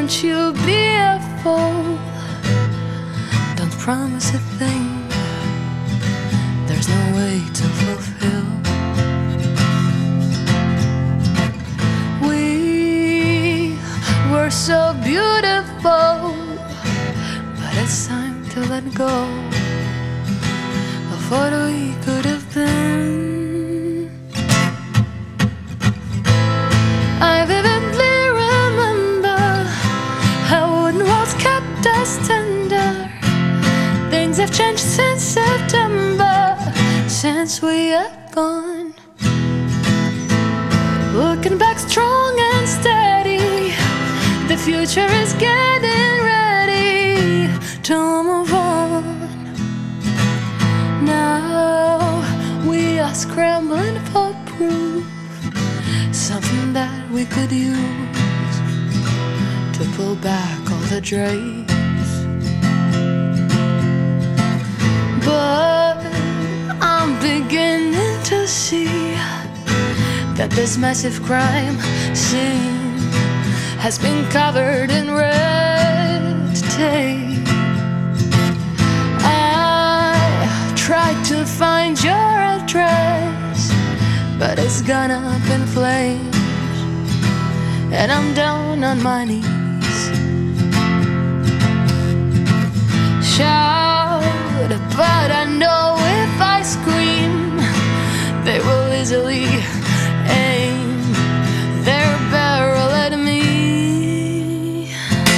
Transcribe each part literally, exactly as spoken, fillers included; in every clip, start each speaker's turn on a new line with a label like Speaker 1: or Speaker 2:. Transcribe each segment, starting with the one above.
Speaker 1: Don't you be a fool. Don't promise a thing there's no way to fulfill. We were so beautiful, but it's time to let go of what we could have been. I vividly remember how wooden walls kept us tender. Things have changed since September, since we have gone. Looking back strong and steady, the future is getting ready to move on. Now we are scrambling for proof, something that we could use to pull back all the drapes. But I'm beginning to see that this massive crime scene has been covered in red tape. I tried to find your address, but it's gone up in flames, and I'm down on my knees. Shout, but I know if I scream, they will easily aim their barrel at me.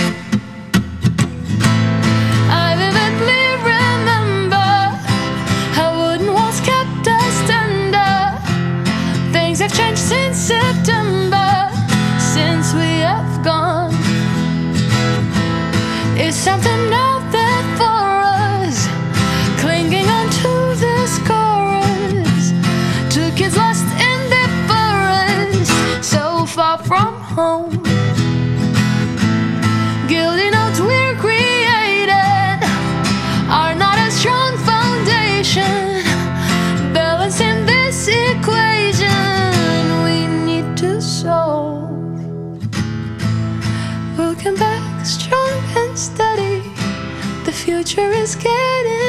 Speaker 1: I vividly remember how wooden walls kept us tender. Things have changed since September, since we have gone. Is something out there for us, clinging on to this chorus? Two kids lost in the forest, so far from home. Guilty notes we're created are not a strong foundation, balancing this equation we need to solve. Looking back strong and steady, the future is getting